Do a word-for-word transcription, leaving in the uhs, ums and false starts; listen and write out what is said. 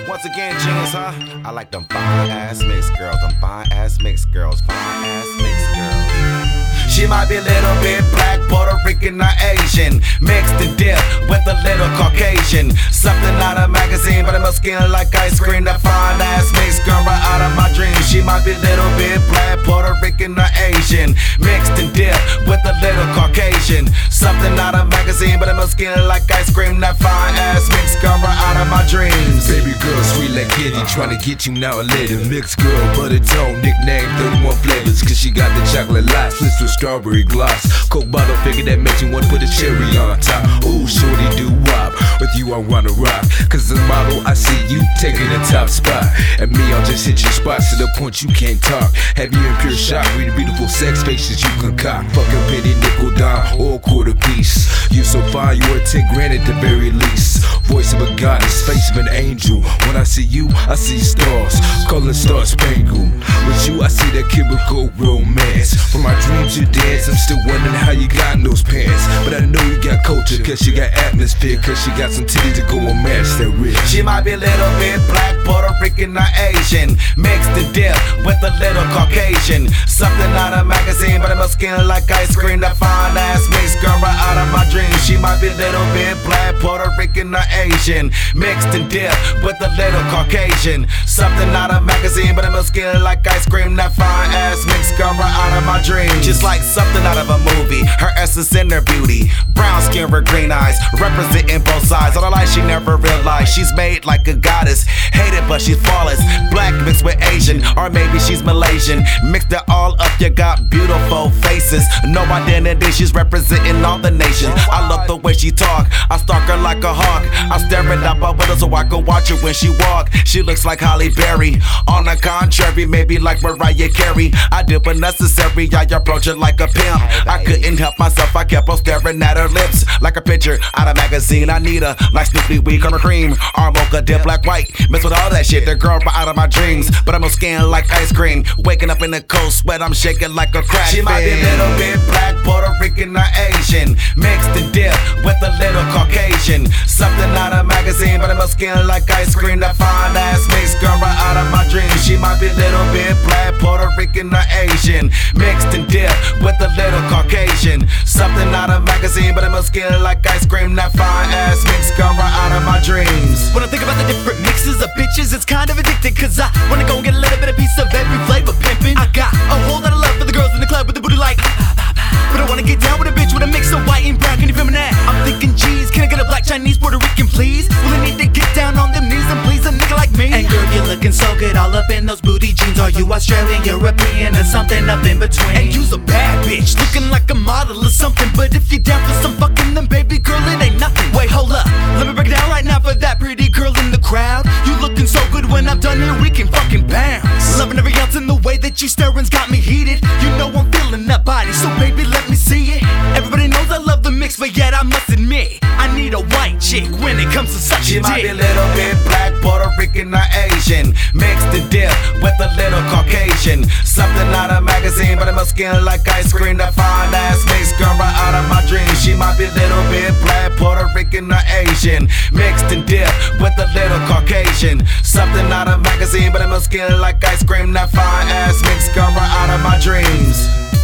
Once again, genius, huh? I like them fine ass mixed girls, them fine ass mixed girls, fine ass mixed girls. She might be a little bit black, Puerto Rican, or Asian, mixed to dip with a little Caucasian. Something out of magazine, but her skin like ice cream. That fine ass mixed girl right out of my dreams. She might be a little bit black, Puerto Rican, or Asian, mixed to dip with a little Caucasian. Something out of magazine, but her skin like ice cream. That fine ass mixed girl right out of my dreams. Baby girl, sweet like kitty, tryna get you now or later. Mixed girl, butter tone, nickname thirty-one flavors, cause she got the chocolate light, flips with strawberry gloss. Coke bottle figure that makes you wanna put a cherry on top. Ooh, shorty do wop, with you I wanna rock. Cause as a model, I see you taking the top spot. And me, I'll just hit your spots to the point you can't talk. Have you in pure shock, read the beautiful sex faces you concoct. Fuck a penny, nickel dime, or a quarter piece. You so fine, you worth ten grand at the very least. Voice of a goddess, face of an angel. When I see you, I see stars, color star spangled. With you, I see that chemical romance. From my dreams you dance, I'm still wondering how you got in those pants. But I know you got culture, cause you got atmosphere, cause she got some titties to go and match that rich. She might be a little bit black, Puerto Rican, or Asian, mixed to dip with a little Caucasian. Something out of magazine, but her skin like ice cream. That fine ass mixed girl right out of my dreams. She might be a little bit black, Puerto Rican, or Asian, mixed to dip with a little Caucasian. Something out of magazine, but her skin like ice cream. That fine ass mixed girl right out of my dreams. Just like something out of a movie, her essence and her beauty. Brown skin with green eyes, representing both sides. All the life she never realized, she's made like a goddess. Hated but she's flawless, black mixed with Asian, or maybe she's Malaysian. Mixed it all up, you got beautiful faces. No identity, she's representing all the nations. I love the way she talk, I stalk her like a hawk. I'm staring out my window so I can watch her when she walk. She looks like Halle Berry, on the contrary, maybe like Mariah Carey. I did what necessary, I approach her like a pimp. I couldn't help myself, I kept on staring at her lips like a picture out of magazine. I need her like Snoopy, weed, color cream, or mocha dip, black, white. Mess with all that shit, the girl right out of my dreams. But I'm a skin like ice cream, waking up in a cold sweat, I'm shaking like a crack. She might be a little bit black, Puerto Rican, or Asian, mixed to dip with a little Caucasian. Something out of magazine, but I'm a skin like ice cream. That fine ass mixed girl right out of my dreams. She might be a little bit black, Puerto Rican, or Asian, mixed and dip with a little Caucasian. Something out of magazine, but I'm a skin like ice cream. That fine ass mixed girl right out of my dreams. When I think about the different mixes of bitches, it's kind of addicting, cause I wanna go and get a little bit of piece of every flavor pimpin'. I got a whole lot of love for the girls in the club with the booty like, but I wanna get down with a bitch with a mix of white and brown. Can you feel me now? I'm thinking, geez, can I get a black, Chinese, Puerto Rican, please? Will I need to get down on them knees and please a nigga like me? And girl, you're looking so good all up in those booty jeans. Are you Australian, European, or something up in between? And you's a bad bitch, looking like a model or something. But if you're down for some fucking, then baby girl, it ain't nothing. Wait, hold up, let me break it down right now for that pretty girl in the crowd. You looking so good, when I'm done here we can fucking bounce. Loving every ounce in the way that you staring's got me heated. You know I'm feeling that body, so baby let me see it. Everybody knows I love the mix, but yet I must admit I need a white chick when it comes to such She a might dick. be a little bit black, Puerto Rican, or Asian, mixed to dip with a little Caucasian. Something out of magazine, but her skin like ice cream. That fine ass mixed girl right out of my dreams. She might be a little bit black, Puerto Rican, or Asian, mixed and dip with a little Caucasian. Something out of magazine, but her skin like ice cream. That fine ass mixed girl right out of my dreams.